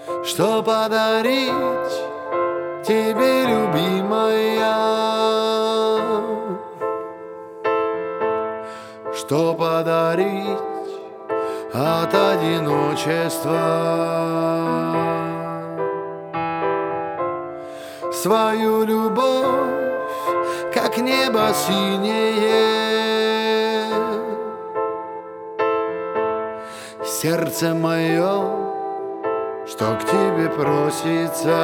Что подарить тебе, любимая? Что подарить от одиночества? Свою любовь, как небо синее, сердце мое, что к тебе просится.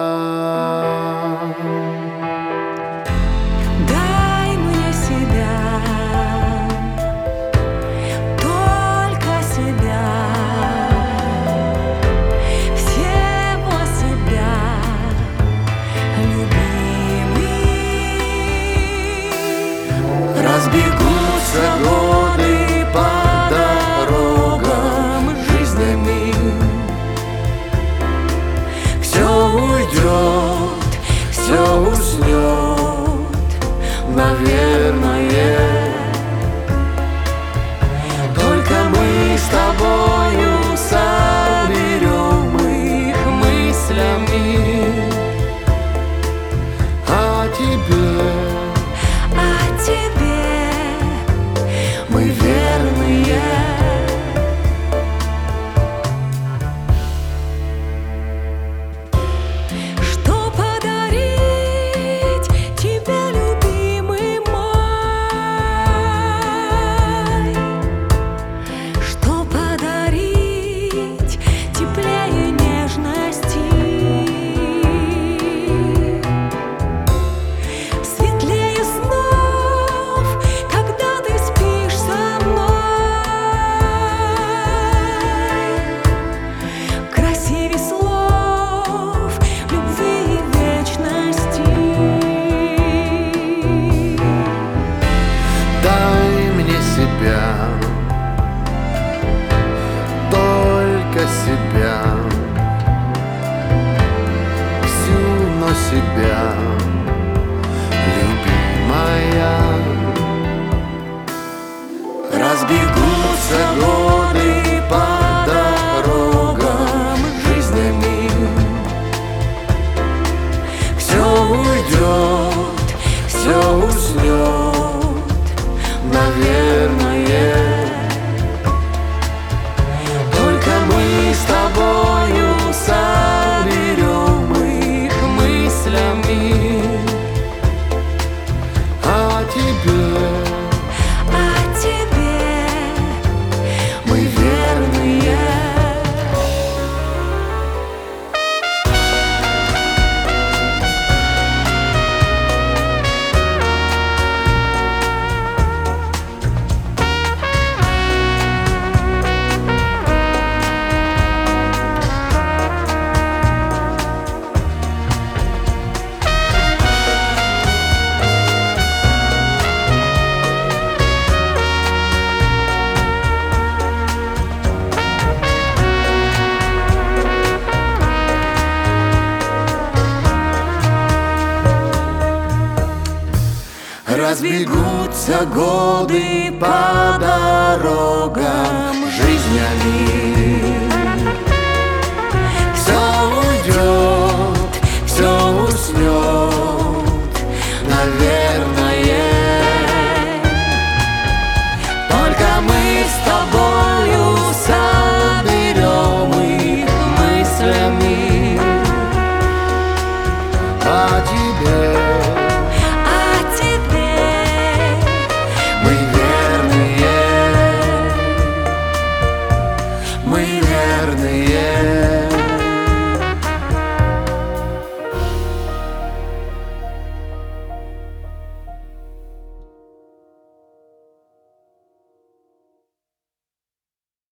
Дай мне себя, только себя, всего себя, любимый. Разбегутся годы по дорогам жизнями, все уйдет, все уснет, наверное. Только мы с тобою соберем их мыслями. А тебе мы верные. Что подарить тебе, любимый мой? Что подарить теплее нежности, светлее снов, когда ты спишь со мной, красивее слов любви и вечности. дай мне себя, только себя, всю, но себя, любимая. Разбегутся годы по дорогам жизнями, все уйдет, все уснет, наверное. Только мы с тобою соберем их мыслями. А тебе мы верные. Разбегутся годы по дорогам жизнями, все уйдет, все уснет, наверное. Только мы с тобою соберем их мыслями. А тебе мы верные.